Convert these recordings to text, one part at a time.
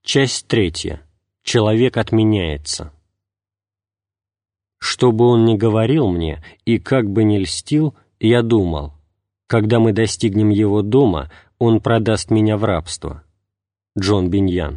Часть 3. Человек отменяется. Что бы он ни говорил мне и как бы ни льстил, я думал, когда мы достигнем его дома, он продаст меня в рабство. Джон Биньян.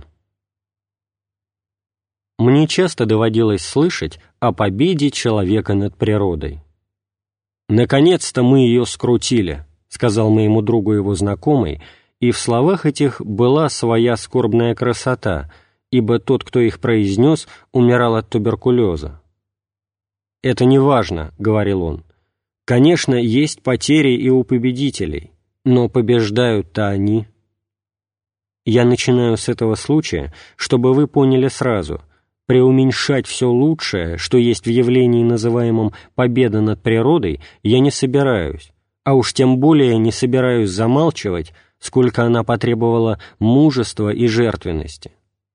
Мне часто доводилось слышать о победе человека над природой. «Наконец-то мы ее скрутили», — сказал моему другу его знакомый, и в словах этих была своя скорбная красота, ибо тот, кто их произнес, умирал от туберкулеза. «Это не важно», — говорил он. «Конечно, есть потери и у победителей, но побеждают-то они». Я начинаю с этого случая, чтобы вы поняли сразу, преуменьшать все лучшее, что есть в явлении, называемом «победа над природой», я не собираюсь, а уж тем более не собираюсь замалчивать, сколько она потребовала мужества и жертвенности.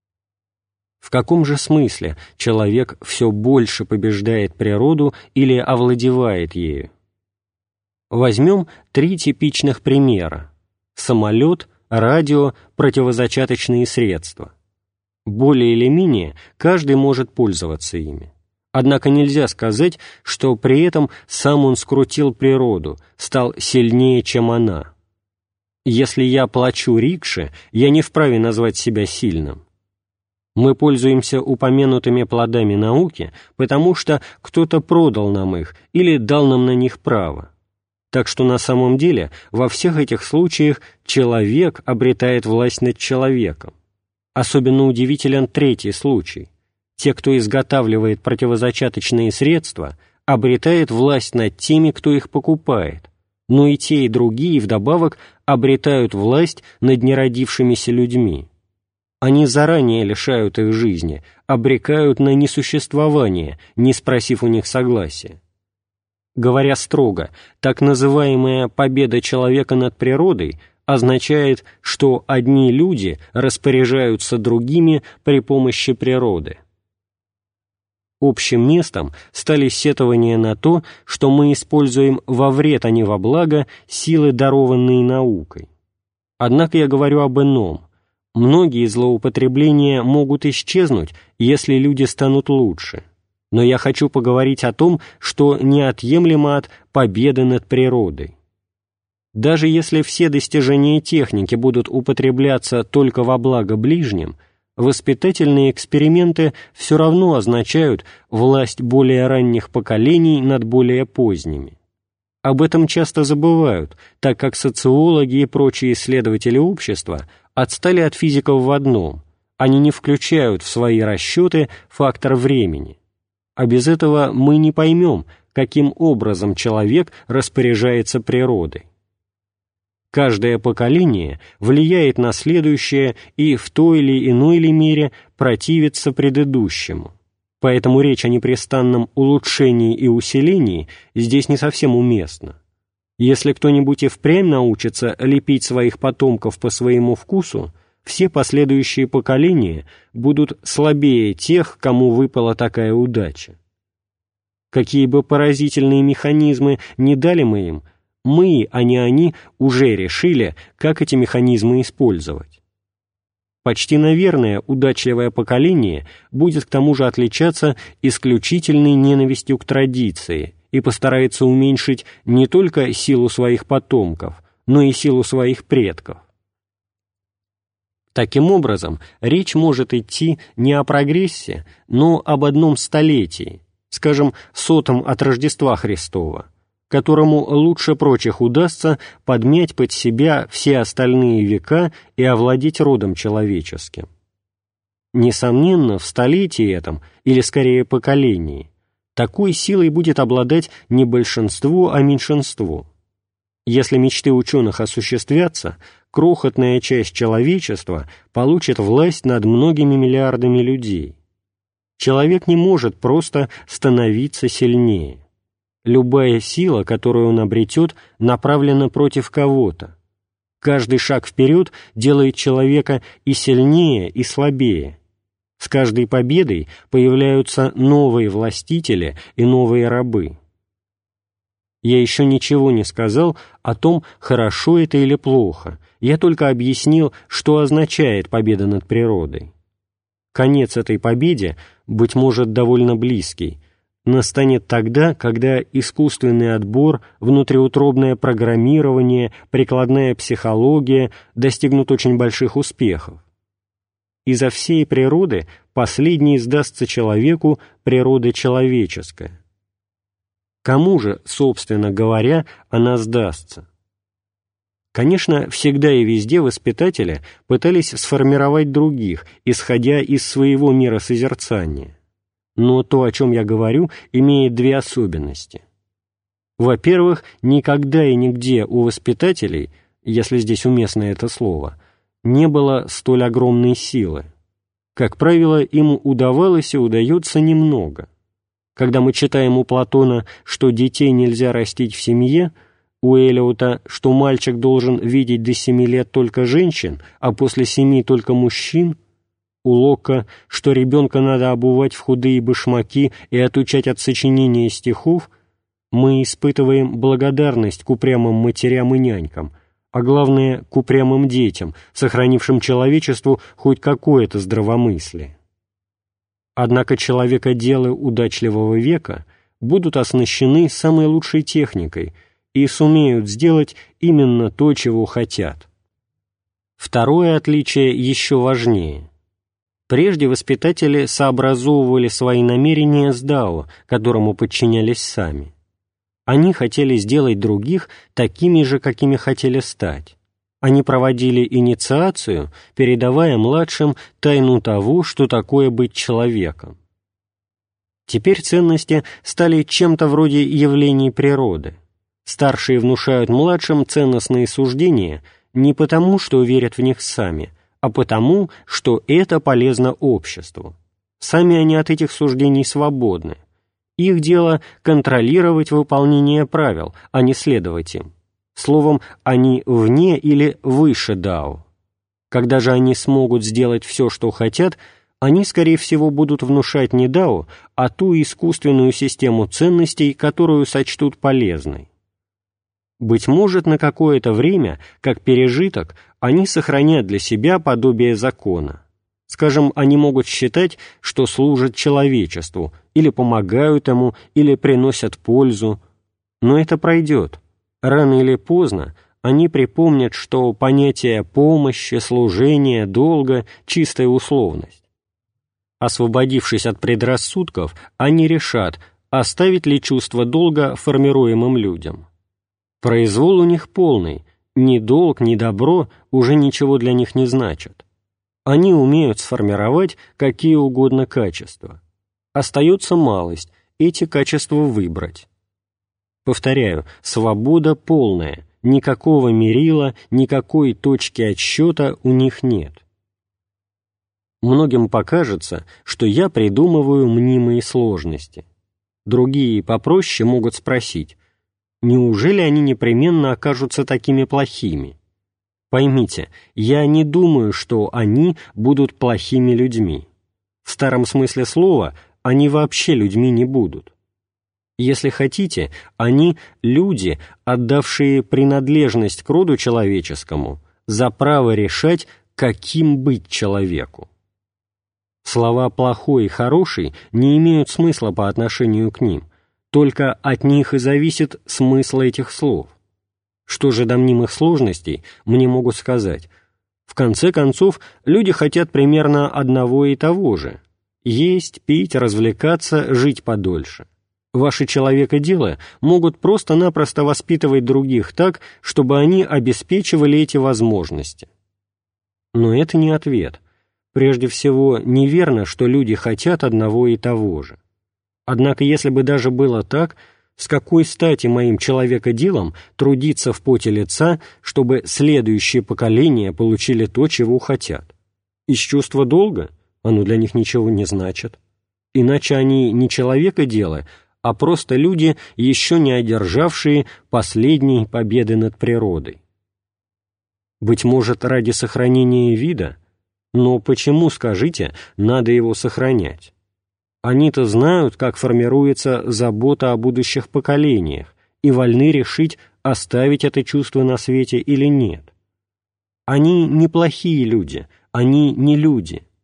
В каком же смысле человек все больше побеждает природу или овладевает ею? Возьмем 3 типичных примера: самолет, радио, противозачаточные средства. Более или менее каждый может пользоваться ими. Однако нельзя сказать, что при этом сам он скрутил природу, стал сильнее, чем она. Если я плачу рикше, я не вправе назвать себя сильным. Мы пользуемся упомянутыми плодами науки, потому что кто-то продал нам их или дал нам на них право. Так что на самом деле во всех этих случаях человек обретает власть над человеком. Особенно удивителен 3-й случай. Те, кто изготавливает противозачаточные средства, обретает власть над теми, кто их покупает, но и те, и другие вдобавок обретают власть над неродившимися людьми. Они заранее лишают их жизни, обрекают на несуществование, не спросив у них согласия. Говоря строго, так называемая победа человека над природой означает, что одни люди распоряжаются другими при помощи природы. Общим местом стали сетования на то, что мы используем во вред, а не во благо, силы, дарованные наукой. Однако я говорю об ином. Многие злоупотребления могут исчезнуть, если люди станут лучше. Но я хочу поговорить о том, что неотъемлемо от победы над природой. Даже если все достижения техники будут употребляться только во благо ближним, воспитательные эксперименты все равно означают власть более ранних поколений над более поздними. Об этом часто забывают, так как социологи и прочие исследователи общества отстали от физиков в одном: они не включают в свои расчеты фактор времени. А без этого мы не поймем, каким образом человек распоряжается природой. Каждое поколение влияет на следующее и в той или иной ли мере противится предыдущему. Поэтому речь о непрестанном улучшении и усилении здесь не совсем уместна. Если кто-нибудь и впрямь научится лепить своих потомков по своему вкусу, все последующие поколения будут слабее тех, кому выпала такая удача. Какие бы поразительные механизмы ни дали мы им, мы, а не они, уже решили, как эти механизмы использовать. Почти, наверное, удачливое поколение будет к тому же отличаться исключительной ненавистью к традиции и постарается уменьшить не только силу своих потомков, но и силу своих предков. Таким образом, речь может идти не о прогрессе, но об одном столетии, скажем, 100-м от Рождества Христова, которому лучше прочих удастся подмять под себя все остальные века и овладеть родом человеческим. Несомненно, в столетии этом, или скорее поколении, такой силой будет обладать не большинство, а меньшинство. Если мечты ученых осуществятся, крохотная часть человечества получит власть над многими миллиардами людей. Человек не может просто становиться сильнее. Любая сила, которую он обретет, направлена против кого-то. Каждый шаг вперед делает человека и сильнее, и слабее. С каждой победой появляются новые властители и новые рабы. Я еще ничего не сказал о том, хорошо это или плохо, я только объяснил, что означает победа над природой. Конец этой победе, быть может, довольно близкий, настанет тогда, когда искусственный отбор, внутриутробное программирование, прикладная психология достигнут очень больших успехов. Изо всей природы последней сдастся человеку природа человеческая. Кому же, собственно говоря, она сдастся? Конечно, всегда и везде воспитатели пытались сформировать других, исходя из своего миросозерцания. Но то, о чем я говорю, имеет две особенности. Во-первых, никогда и нигде у воспитателей, если здесь уместно это слово, не было столь огромной силы. Как правило, им удавалось и удается немного. Когда мы читаем у Платона, что детей нельзя растить в семье, у Элиота, что мальчик должен видеть до 7 лет только женщин, а после 7 только мужчин, у Локка, что ребенка надо обувать в худые башмаки и отучать от сочинения стихов, мы испытываем благодарность к упрямым матерям и нянькам, а главное, к упрямым детям, сохранившим человечеству хоть какое-то здравомыслие. Однако человекоделы удачливого века будут оснащены самой лучшей техникой и сумеют сделать именно то, чего хотят. Второе отличие еще важнее. Прежде воспитатели сообразовывали свои намерения с дао, которому подчинялись сами. Они хотели сделать других такими же, какими хотели стать. Они проводили инициацию, передавая младшим тайну того, что такое быть человеком. Теперь ценности стали чем-то вроде явлений природы. Старшие внушают младшим ценностные суждения не потому, что верят в них сами, а потому, что это полезно обществу. Сами они от этих суждений свободны. Их дело — контролировать выполнение правил, а не следовать им. Словом, они вне или выше дао. Когда же они смогут сделать все, что хотят, они, скорее всего, будут внушать не дао, а ту искусственную систему ценностей, которую сочтут полезной. Быть может, на какое-то время, как пережиток, они сохранят для себя подобие закона. Скажем, они могут считать, что служат человечеству, или помогают ему, или приносят пользу. Но это пройдет. Рано или поздно они припомнят, что понятие помощи, служения, долга — чистая условность. Освободившись от предрассудков, они решат, оставить ли чувство долга формируемым людям. Произвол у них полный, ни долг, ни добро уже ничего для них не значат. Они умеют сформировать какие угодно качества. Остается малость — эти качества выбрать. Повторяю, свобода полная, никакого мерила, никакой точки отсчета у них нет. Многим покажется, что я придумываю мнимые сложности. Другие попроще могут спросить, неужели они непременно окажутся такими плохими? Поймите, я не думаю, что они будут плохими людьми. В старом смысле слова они вообще людьми не будут. Если хотите, они — люди, отдавшие принадлежность к роду человеческому за право решать, каким быть человеку. Слова «плохой» и «хороший» не имеют смысла по отношению к ним, только от них и зависит смысл этих слов. Что же до мнимых сложностей, мне могут сказать, в конце концов, люди хотят примерно одного и того же — есть, пить, развлекаться, жить подольше. Ваши человекоделы могут просто-напросто воспитывать других так, чтобы они обеспечивали эти возможности. Но это не ответ. Прежде всего, неверно, что люди хотят одного и того же. Однако, если бы даже было так, с какой стати моим человекоделам трудиться в поте лица, чтобы следующие поколения получили то, чего хотят? Из чувства долга? Оно для них ничего не значит. Иначе они не человекоделы, а просто люди, еще не одержавшие последней победы над природой. Быть может, ради сохранения вида? Но почему, скажите, надо его сохранять? Они-то знают, как формируется забота о будущих поколениях, и вольны решить, оставить это чувство на свете или нет. Они неплохие люди, они не люди.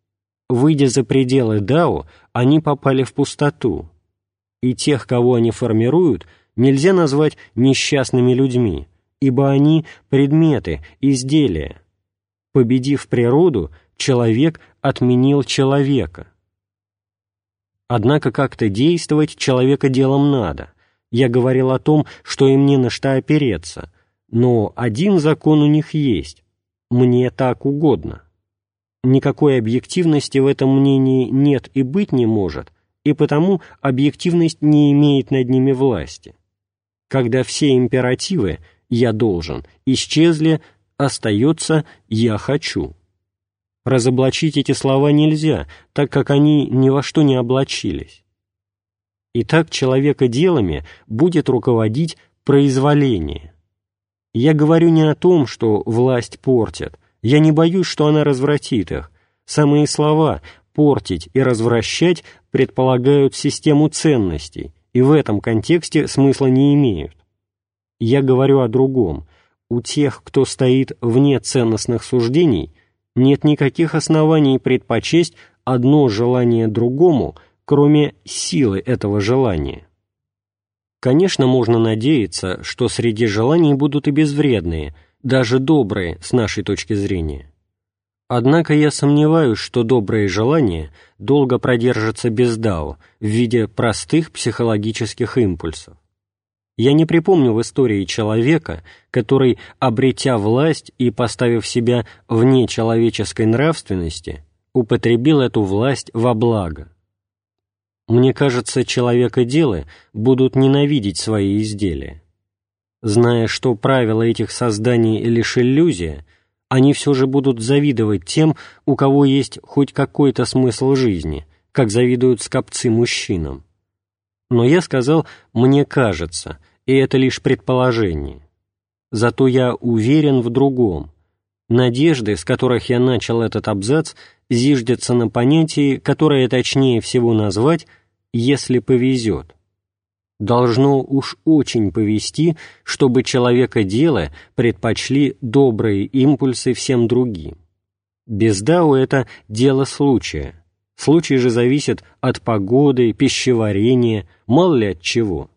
Выйдя за пределы дао, они попали в пустоту, и тех, кого они формируют, нельзя назвать несчастными людьми, ибо они — предметы, изделия. Победив природу, человек отменил человека. Однако как-то действовать человека делом надо. Я говорил о том, что им не на что опереться, но один закон у них есть — мне так угодно. Никакой объективности в этом мнении нет и быть не может, и потому объективность не имеет над ними власти. Когда все императивы «я должен» исчезли, остается «я хочу». Разоблачить эти слова нельзя, так как они ни во что не облачились. Итак, человека делами будет руководить произволение. Я говорю не о том, что власть портит, я не боюсь, что она развратит их. Самые слова «портить» и «развращать» предполагают систему ценностей, и в этом контексте смысла не имеют. Я говорю о другом. У тех, кто стоит вне ценностных суждений, нет никаких оснований предпочесть одно желание другому, кроме силы этого желания. Конечно, можно надеяться, что среди желаний будут и безвредные, даже добрые с нашей точки зрения. Однако я сомневаюсь, что добрые желания долго продержатся без дао в виде простых психологических импульсов. Я не припомню в истории человека, который, обретя власть и поставив себя вне человеческой нравственности, употребил эту власть во благо. Мне кажется, человекоделы будут ненавидеть свои изделия. Зная, что правила этих созданий лишь иллюзия, они все же будут завидовать тем, у кого есть хоть какой-то смысл жизни, как завидуют скопцы мужчинам. Но я сказал «мне кажется», и это лишь предположение. Зато я уверен в другом. Надежды, с которых я начал этот абзац, зиждятся на понятии, которое точнее всего назвать «если повезет». Должно уж очень повезти, чтобы человека-дело предпочли добрые импульсы всем другим. Без дао это дело случая. Случай же зависит от погоды, пищеварения, мало ли от чего.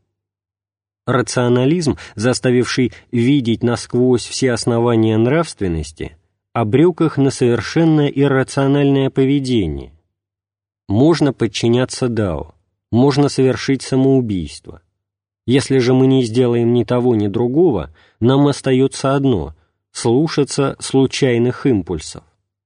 Рационализм, заставивший видеть насквозь все основания нравственности, обрек их на совершенно иррациональное поведение. Можно подчиняться дао, можно совершить самоубийство. Если же мы не сделаем ни того, ни другого, нам остается одно — слушаться случайных импульсов.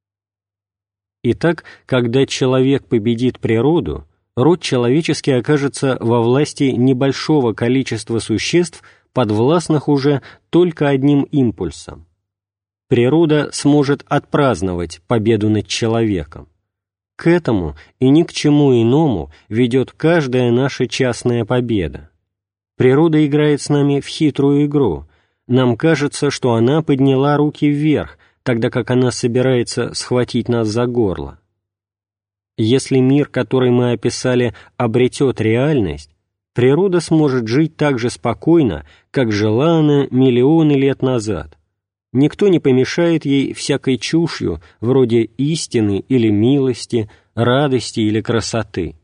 Итак, когда человек победит природу, род человеческий окажется во власти небольшого количества существ, подвластных уже только одним импульсом. Природа сможет отпраздновать победу над человеком. К этому и ни к чему иному ведет каждая наша частная победа. Природа играет с нами в хитрую игру. Нам кажется, что она подняла руки вверх, тогда как она собирается схватить нас за горло. Если мир, который мы описали, обретет реальность, природа сможет жить так же спокойно, как жила она миллионы лет назад. Никто не помешает ей всякой чушью, вроде истины или милости, радости или красоты.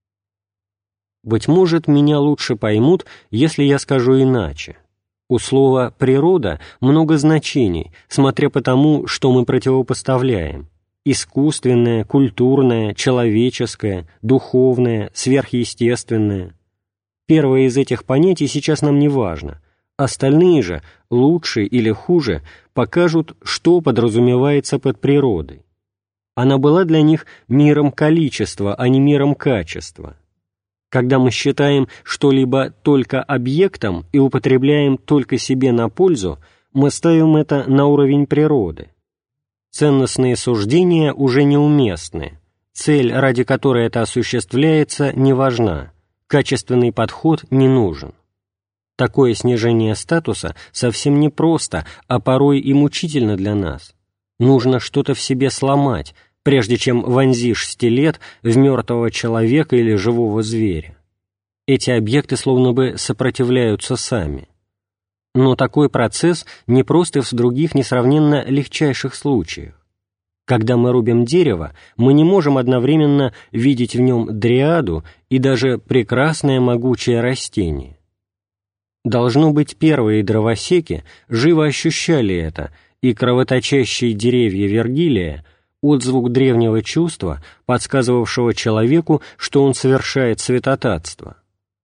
Быть может, меня лучше поймут, если я скажу иначе. У слова «природа» много значений, смотря по тому, что мы противопоставляем. Искусственное, культурное, человеческое, духовное, сверхъестественное. Первое из этих понятий сейчас нам не важно. Остальные же, лучше или хуже, покажут, что подразумевается под природой. Она была для них миром количества, а не миром качества. Когда мы считаем что-либо только объектом и употребляем только себе на пользу, мы ставим это на уровень природы. Ценностные суждения уже неуместны, цель, ради которой это осуществляется, не важна, качественный подход не нужен. Такое снижение статуса совсем непросто, а порой и мучительно для нас. Нужно что-то в себе сломать, прежде чем вонзишь стилет в мертвого человека или живого зверя. Эти объекты словно бы сопротивляются сами. Но такой процесс непрост и в других несравненно легчайших случаях. Когда мы рубим дерево, мы не можем одновременно видеть в нем дриаду и даже прекрасное могучее растение. Должно быть, первые дровосеки живо ощущали это, и кровоточащие деревья Вергилия — отзвук древнего чувства, подсказывавшего человеку, что он совершает святотатство.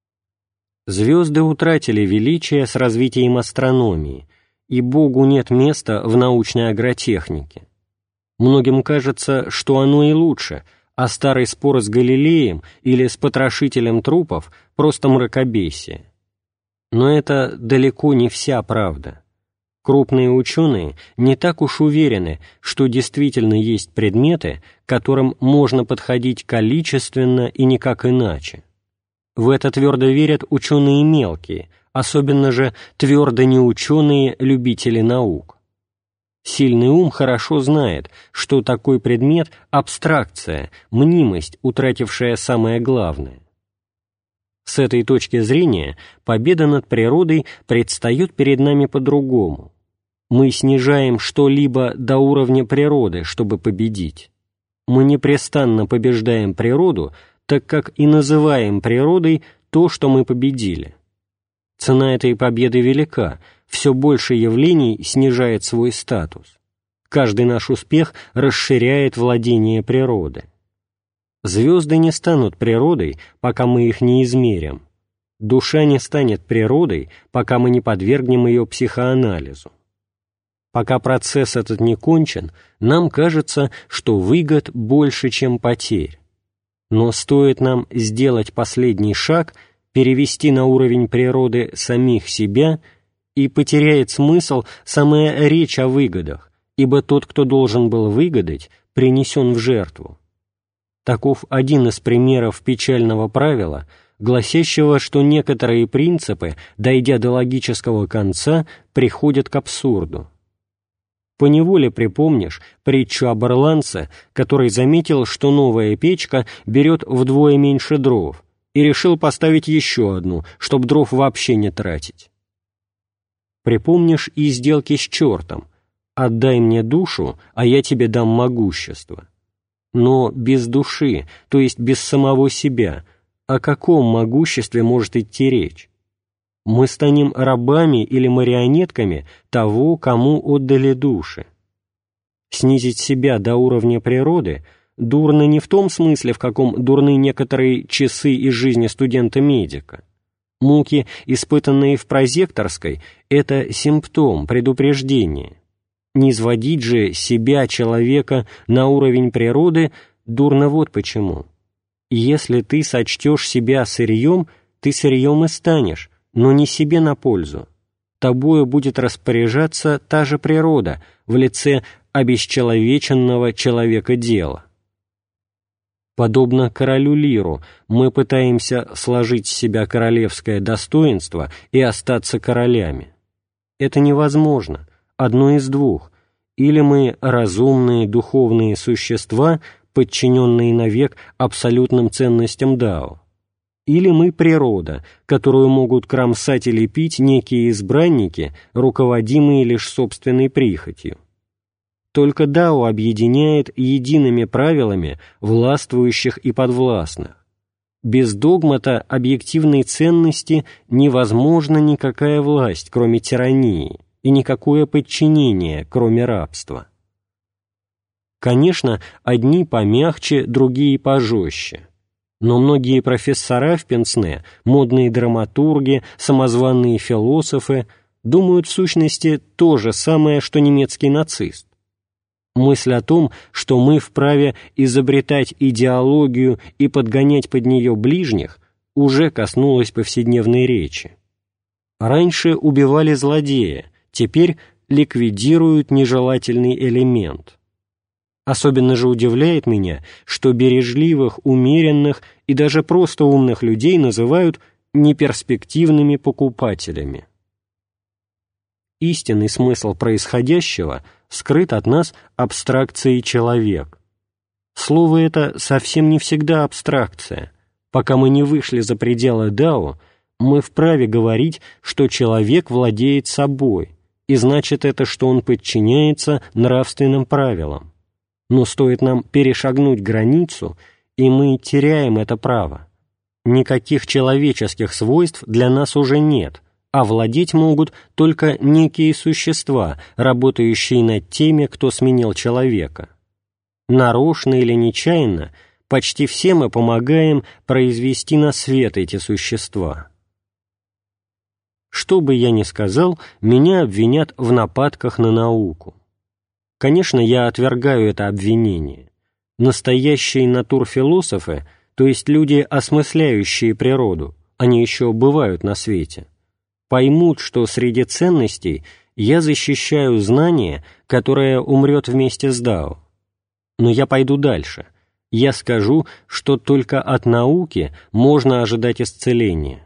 Звезды утратили величие с развитием астрономии, и Богу нет места в научной агротехнике. Многим кажется, что оно и лучше, а старый спор с Галилеем или с потрошителем трупов — просто мракобесие. Но это далеко не вся правда. Крупные ученые не так уж уверены, что действительно есть предметы, к которым можно подходить количественно и никак иначе. В это твердо верят ученые мелкие, особенно же твердо неученые любители наук. Сильный ум хорошо знает, что такой предмет — абстракция, мнимость, утратившая самое главное. С этой точки зрения победа над природой предстает перед нами по-другому. Мы снижаем что-либо до уровня природы, чтобы победить. Мы непрестанно побеждаем природу, так как и называем природой то, что мы победили. Цена этой победы велика, все больше явлений снижает свой статус. Каждый наш успех расширяет владение природы. Звезды не станут природой, пока мы их не измерим. Душа не станет природой, пока мы не подвергнем ее психоанализу. Пока процесс этот не кончен, нам кажется, что выгод больше, чем потерь. Но стоит нам сделать последний шаг, перевести на уровень природы самих себя, и потеряет смысл самая речь о выгодах, ибо тот, кто должен был выгадать, принесен в жертву. Таков один из примеров печального правила, гласящего, что некоторые принципы, дойдя до логического конца, приходят к абсурду. Поневоле припомнишь притчу об ирландце, который заметил, что новая печка берет вдвое меньше дров, и решил поставить еще одну, чтоб дров вообще не тратить. Припомнишь и сделки с чертом: «Отдай мне душу, а я тебе дам могущество». Но без души, то есть без самого себя, о каком могуществе может идти речь? Мы станем рабами или марионетками того, кому отдали души. Снизить себя до уровня природы дурно не в том смысле, в каком дурны некоторые часы из жизни студента-медика. Муки, испытанные в прозекторской, это симптом, предупреждение. Низводить же себя, человека, на уровень природы дурно вот почему. Если ты сочтешь себя сырьем, ты сырьем и станешь, но не себе на пользу. Тобою будет распоряжаться та же природа в лице обесчеловеченного человека-дела. Подобно королю Лиру, мы пытаемся сложить с себя королевское достоинство и остаться королями. Это невозможно. Одно из двух: или мы разумные духовные существа, подчиненные навек абсолютным ценностям Дао, или мы природа, которую могут кромсать и лепить некие избранники, руководимые лишь собственной прихотью. Только Дао объединяет едиными правилами властвующих и подвластных. Без догмата объективной ценности невозможна никакая власть, кроме тирании, и никакое подчинение, кроме рабства. Конечно, одни помягче, другие пожестче. Но многие профессора в Пенсне, модные драматурги, самозваные философы думают в сущности то же самое, что немецкий нацист. Мысль о том, что мы вправе изобретать идеологию и подгонять под нее ближних, уже коснулась повседневной речи. Раньше убивали злодея, теперь ликвидируют нежелательный элемент. Особенно же удивляет меня, что бережливых, умеренных и даже просто умных людей называют неперспективными покупателями. Истинный смысл происходящего скрыт от нас абстракцией «человек». Слово это совсем не всегда абстракция. Пока мы не вышли за пределы Дао, мы вправе говорить, что человек владеет собой, и значит это, что он подчиняется нравственным правилам. Но стоит нам перешагнуть границу, и мы теряем это право. Никаких человеческих свойств для нас уже нет, а владеть могут только некие существа, работающие над теми, кто сменил человека. Нарочно или нечаянно, почти все мы помогаем произвести на свет эти существа. Что бы я ни сказал, меня обвинят в нападках на науку. Конечно, я отвергаю это обвинение. Настоящие натурфилософы, то есть люди, осмысляющие природу, они еще бывают на свете, поймут, что среди ценностей я защищаю знание, которое умрет вместе с Дао. Но я пойду дальше. Я скажу, что только от науки можно ожидать исцеления.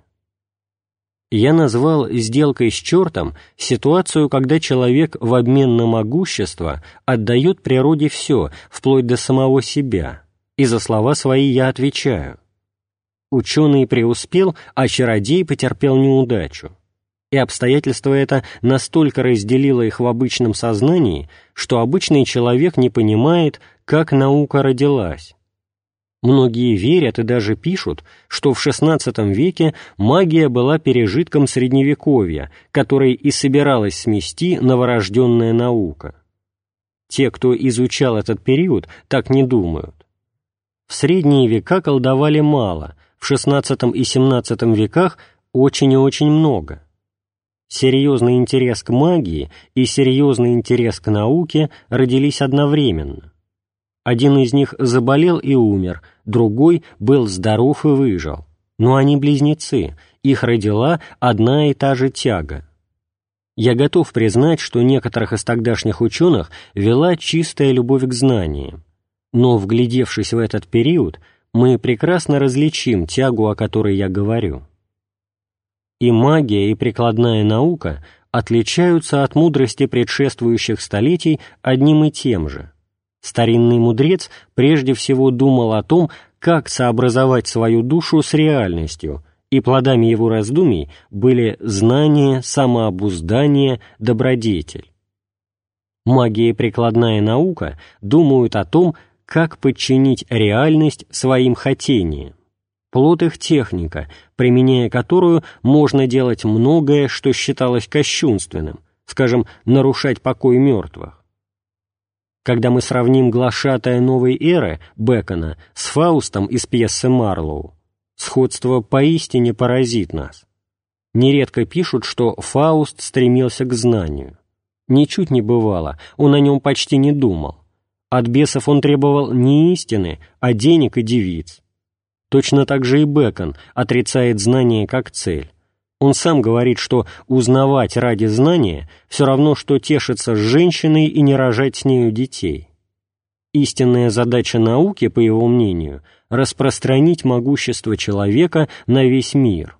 Я назвал сделкой с чертом ситуацию, когда человек в обмен на могущество отдает природе все, вплоть до самого себя, и за слова свои я отвечаю. Ученый преуспел, а чародей потерпел неудачу. И обстоятельство это настолько разделило их в обычном сознании, что обычный человек не понимает, как наука родилась. Многие верят и даже пишут, что в XVI веке магия была пережитком Средневековья, который и собиралась смести новорожденная наука. Те, кто изучал этот период, так не думают. В средние века колдовали мало, в XVI и XVII веках очень и очень много. Серьезный интерес к магии и серьезный интерес к науке родились одновременно. Один из них заболел и умер, другой был здоров и выжил. Но они близнецы, их родила одна и та же тяга. Я готов признать, что некоторых из тогдашних ученых вела чистая любовь к знаниям. Но, вглядевшись в этот период, мы прекрасно различим тягу, о которой я говорю. И магия, и прикладная наука отличаются от мудрости предшествующих столетий одним и тем же. Старинный мудрец прежде всего думал о том, как сообразовать свою душу с реальностью, и плодами его раздумий были знание, самообуздание, добродетель. Магия и прикладная наука думают о том, как подчинить реальность своим хотениям. Плод их техника, применяя которую можно делать многое, что считалось кощунственным, скажем, нарушать покой мертвых. Когда мы сравним глашатая новой эры Бэкона с Фаустом из пьесы Марлоу, сходство поистине поразит нас. Нередко пишут, что Фауст стремился к знанию. Ничуть не бывало, он о нем почти не думал. От бесов он требовал не истины, а денег и девиц. Точно так же и Бэкон отрицает знание как цель. Он сам говорит, что узнавать ради знания все равно, что тешиться с женщиной и не рожать с нею детей. Истинная задача науки, по его мнению, распространить могущество человека на весь мир.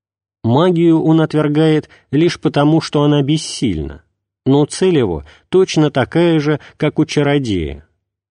Магию он отвергает лишь потому, что она бессильна, но цель его точно такая же, как у чародея.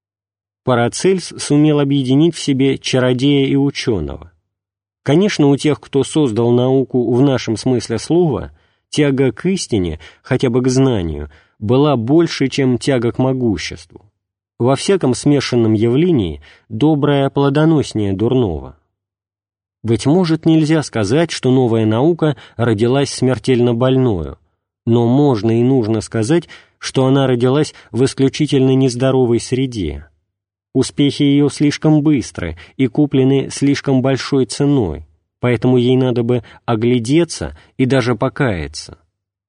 Парацельс сумел объединить в себе чародея и ученого. Конечно, у тех, кто создал науку в нашем смысле слова, тяга к истине, хотя бы к знанию, была больше, чем тяга к могуществу. Во всяком смешанном явлении доброе плодоноснее дурного. Быть может, нельзя сказать, что новая наука родилась смертельно больною, но можно и нужно сказать, что она родилась в исключительно нездоровой среде. Успехи ее слишком быстры и куплены слишком большой ценой, поэтому ей надо бы оглядеться и даже покаяться.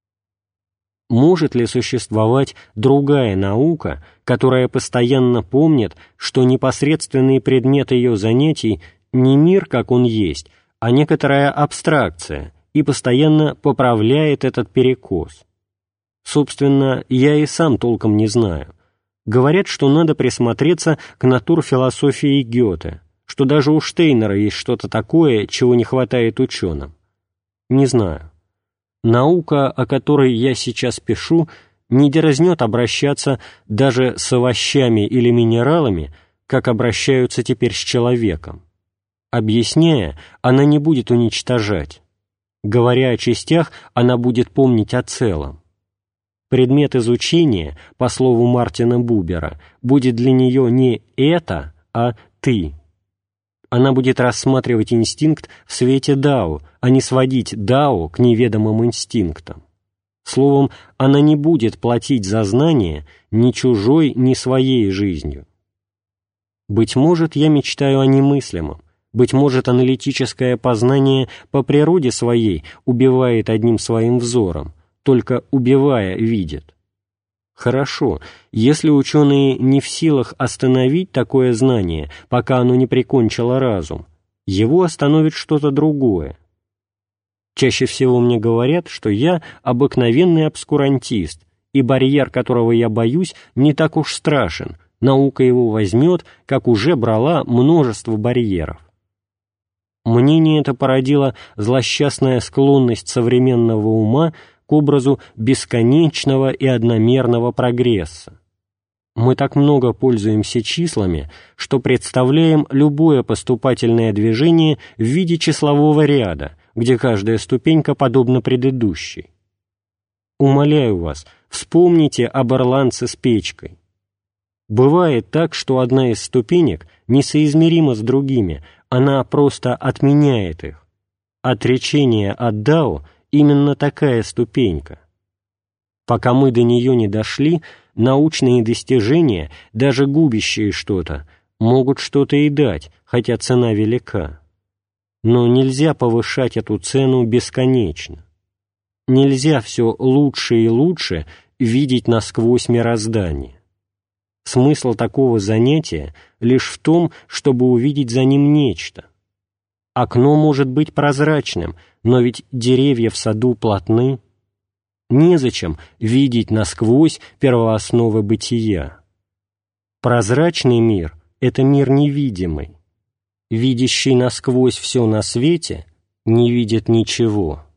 Может ли существовать другая наука, которая постоянно помнит, что непосредственный предмет ее занятий не мир, как он есть, а некоторая абстракция, и постоянно поправляет этот перекос? Собственно, я и сам толком не знаю. Говорят, что надо присмотреться к натурфилософии Гёте, что даже у Штейнера есть что-то такое, чего не хватает ученым. Не знаю. Наука, о которой я сейчас пишу, не дерзнет обращаться даже с овощами или минералами, как обращаются теперь с человеком. Объясняя, она не будет уничтожать. Говоря о частях, она будет помнить о целом. Предмет изучения, по слову Мартина Бубера, будет для нее не «это», а «ты». Она будет рассматривать инстинкт в свете дао, а не сводить дао к неведомым инстинктам. Словом, она не будет платить за знание ни чужой, ни своей жизнью. Быть может, я мечтаю о немыслимом, быть может, аналитическое познание по природе своей убивает одним своим взором, только убивая видит. Хорошо, если ученые не в силах остановить такое знание, пока оно не прикончило разум, его остановит что-то другое. Чаще всего мне говорят, что я обыкновенный обскурантист, и барьер, которого я боюсь, не так уж страшен, наука его возьмет, как уже брала множество барьеров. Мнение это породило злосчастная склонность современного ума к образу бесконечного и одномерного прогресса. Мы так много пользуемся числами, что представляем любое поступательное движение в виде числового ряда, где каждая ступенька подобна предыдущей. Умоляю вас, вспомните об ирландце с печкой. Бывает так, что одна из ступенек несоизмерима с другими, она просто отменяет их. Отречение от дао — именно такая ступенька. Пока мы до нее не дошли, научные достижения, даже губящие что-то, могут что-то и дать, хотя цена велика. Но нельзя повышать эту цену бесконечно. Нельзя все лучше и лучше видеть насквозь мироздание. Смысл такого занятия лишь в том, чтобы увидеть за ним нечто. Окно может быть прозрачным, но ведь деревья в саду плотны. Незачем видеть насквозь первоосновы бытия. Прозрачный мир — это мир невидимый. Видящий насквозь все на свете не видит ничего.